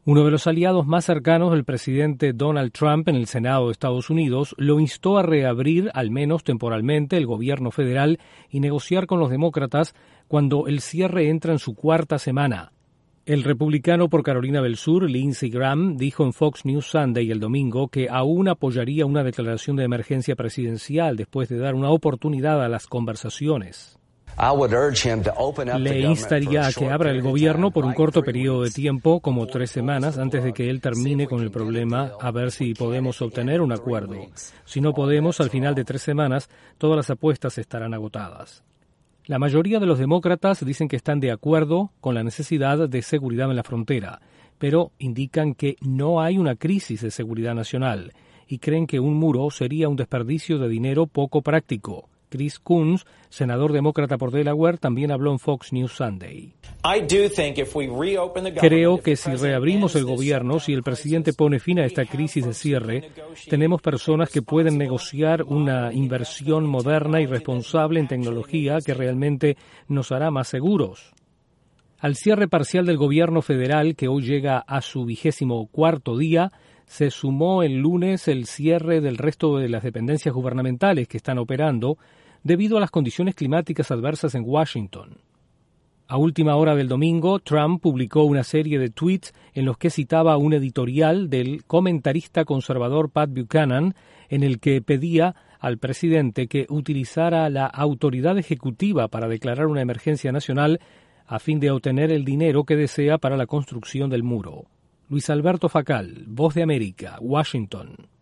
Uno de los aliados más cercanos del presidente Donald Trump en el Senado de Estados Unidos lo instó a reabrir, al menos temporalmente, el gobierno federal y negociar con los demócratas cuando el cierre entra en su cuarta semana. El republicano por Carolina del Sur, Lindsey Graham, dijo en Fox News Sunday el domingo que aún apoyaría una declaración de emergencia presidencial después de dar una oportunidad a las conversaciones. Le instaría a que abra el gobierno por un corto periodo de tiempo, como 3 semanas, antes de que él termine con el problema, a ver si podemos obtener un acuerdo. Si no podemos, al final de 3 semanas, todas las apuestas estarán agotadas. La mayoría de los demócratas dicen que están de acuerdo con la necesidad de seguridad en la frontera, pero indican que no hay una crisis de seguridad nacional y creen que un muro sería un desperdicio de dinero poco práctico. Chris Coons, senador demócrata por Delaware, también habló en Fox News Sunday. Creo que si reabrimos el gobierno, si el presidente pone fin a esta crisis de cierre, tenemos personas que pueden negociar una inversión moderna y responsable en tecnología que realmente nos hará más seguros. Al cierre parcial del gobierno federal, que hoy llega a su 24º día, se sumó el lunes el cierre del resto de las dependencias gubernamentales que están operando debido a las condiciones climáticas adversas en Washington. A última hora del domingo, Trump publicó una serie de tweets en los que citaba un editorial del comentarista conservador Pat Buchanan, en el que pedía al presidente que utilizara la autoridad ejecutiva para declarar una emergencia nacional a fin de obtener el dinero que desea para la construcción del muro. Luis Alberto Facal, Voz de América, Washington.